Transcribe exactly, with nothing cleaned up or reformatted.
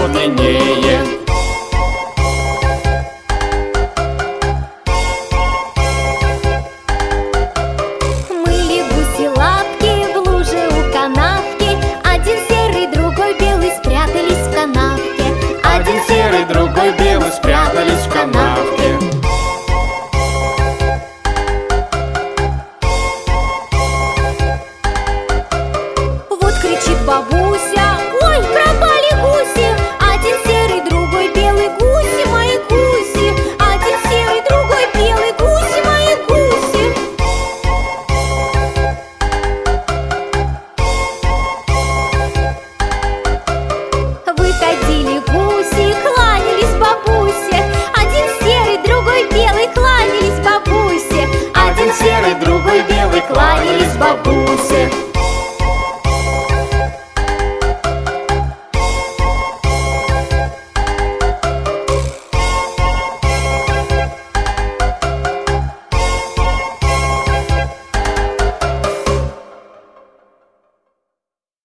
длиннее. Мыли гуси лапки в луже у канавки. Один серый, другой белый спрятались в канавке. Один серый, другой белый спрятались в канавке. Вот кричит бабуся: ой, пропали гуси! Один серый, другой белый, гуси мои гуси! Один серый, другой белый, гуси мои гуси! Выходили гуси, кланялись бабусе. Один серый, другой белый, кланялись бабусе. Один серый, другой белый кланялись бабусе.